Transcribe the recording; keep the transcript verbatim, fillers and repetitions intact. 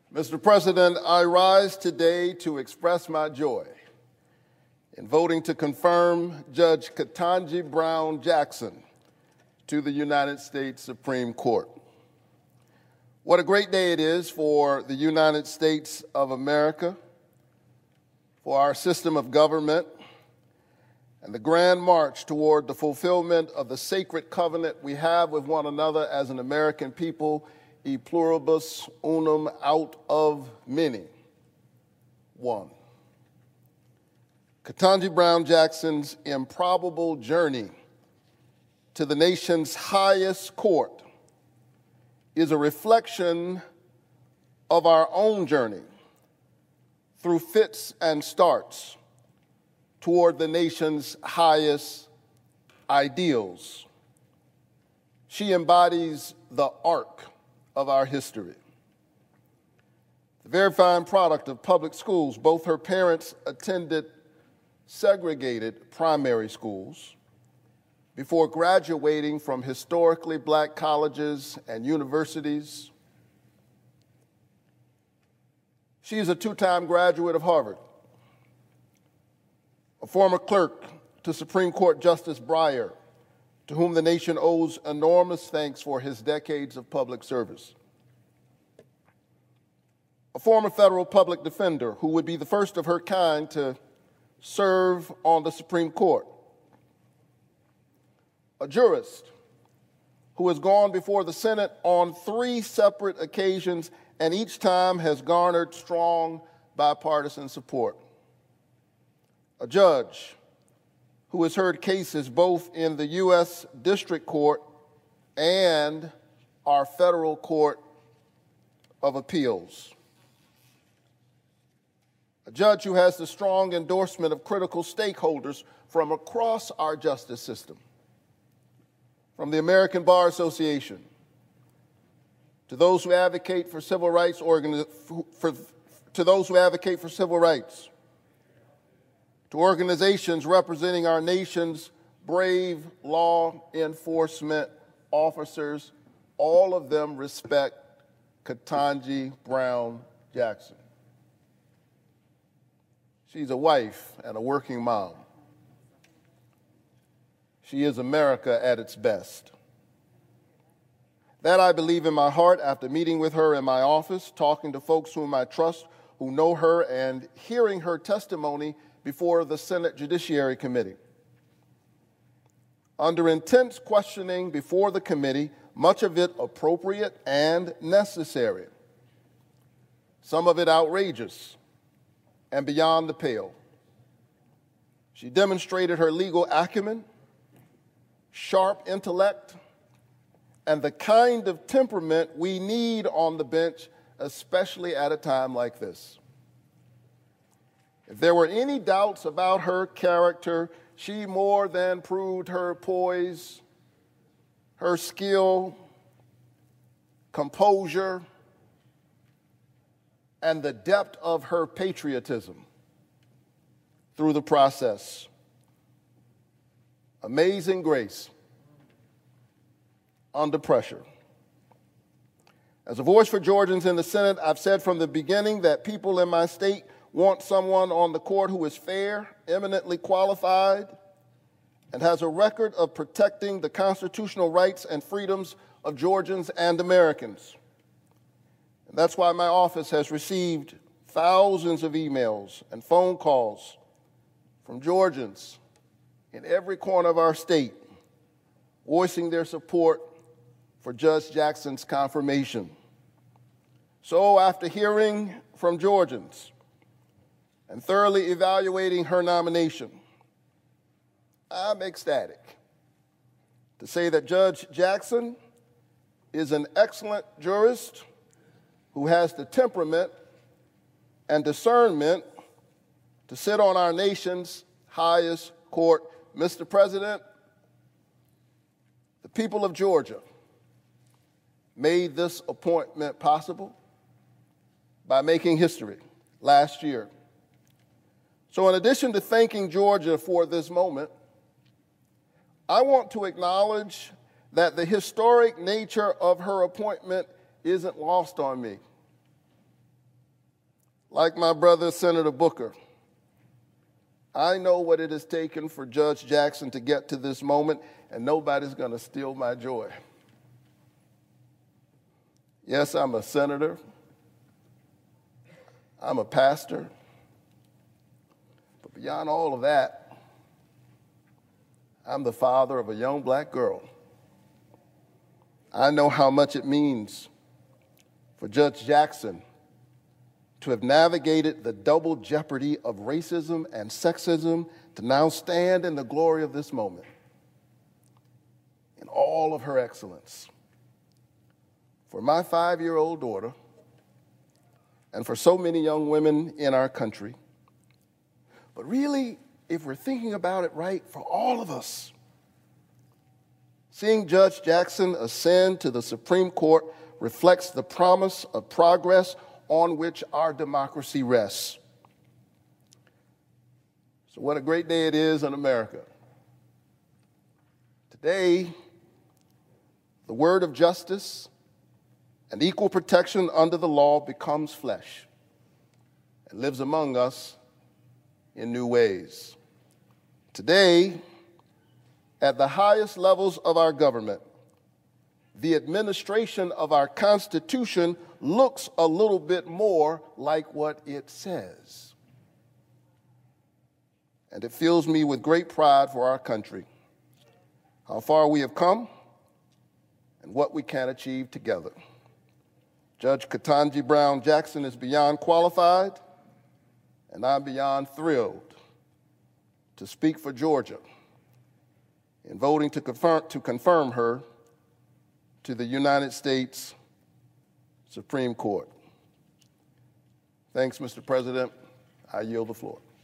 Mister President, I rise today to express my joy in voting to confirm Judge Ketanji Brown Jackson to the United States Supreme Court. What a great day it is for the United States of America, for our system of government, and the grand march toward the fulfillment of the sacred covenant we have with one another as an American people, e pluribus unum, out of many, one. Ketanji Brown Jackson's improbable journey to the nation's highest court is a reflection of our own journey through fits and starts toward the nation's highest ideals. She embodies the arc of our history. The very fine product of public schools. Both her parents attended segregated primary schools before graduating from historically black colleges and universities. She is a two-time graduate of Harvard, a former clerk to Supreme Court Justice Breyer, to whom the nation owes enormous thanks for his decades of public service. A former federal public defender who would be the first of her kind to serve on the Supreme Court. A jurist who has gone before the Senate on three separate occasions and each time has garnered strong bipartisan support. A judge who has heard cases both in the U S District Court and our Federal Court of Appeals. A judge who has the strong endorsement of critical stakeholders from across our justice system, from the American Bar Association, to those who advocate for civil rights organi- for, to those who advocate for civil rights, to organizations representing our nation's brave law enforcement officers. All of them respect Ketanji Brown Jackson. She's a wife and a working mom. She is America at its best. That I believe in my heart after meeting with her in my office, talking to folks whom I trust, who know her, and hearing her testimony before the Senate Judiciary Committee. Under intense questioning before the committee, much of it appropriate and necessary, some of it outrageous and beyond the pale. She demonstrated her legal acumen, sharp intellect, and the kind of temperament we need on the bench, especially at a time like this. If there were any doubts about her character, she more than proved her poise, her skill, composure, and the depth of her patriotism through the process. Amazing grace under pressure. As a voice for Georgians in the Senate, I've said from the beginning that people in my state want someone on the court who is fair, eminently qualified, and has a record of protecting the constitutional rights and freedoms of Georgians and Americans. And that's why my office has received thousands of emails and phone calls from Georgians in every corner of our state, voicing their support for Judge Jackson's confirmation. So after hearing from Georgians and thoroughly evaluating her nomination, I'm ecstatic to say that Judge Jackson is an excellent jurist who has the temperament and discernment to sit on our nation's highest court. Mister President, the people of Georgia made this appointment possible by making history last year. So in addition to thanking Georgia for this moment, I want to acknowledge that the historic nature of her appointment isn't lost on me. Like my brother, Senator Booker, I know what it has taken for Judge Jackson to get to this moment, and nobody's going to steal my joy. Yes, I'm a senator. I'm a pastor. But beyond all of that, I'm the father of a young black girl. I know how much it means for Judge Jackson to have navigated the double jeopardy of racism and sexism to now stand in the glory of this moment in all of her excellence. For my five-year-old daughter, and for so many young women in our country, but really, if we're thinking about it right, for all of us, seeing Judge Jackson ascend to the Supreme Court reflects the promise of progress on which our democracy rests. So what a great day it is in America. Today, the word of justice and equal protection under the law becomes flesh and lives among us in new ways. Today, at the highest levels of our government, the administration of our Constitution looks a little bit more like what it says. And it fills me with great pride for our country, how far we have come, and what we can achieve together. Judge Ketanji Brown Jackson is beyond qualified, and I'm beyond thrilled to speak for Georgia in voting to confirm, to confirm her to the United States Supreme Court. Thanks, Mister President. I yield the floor.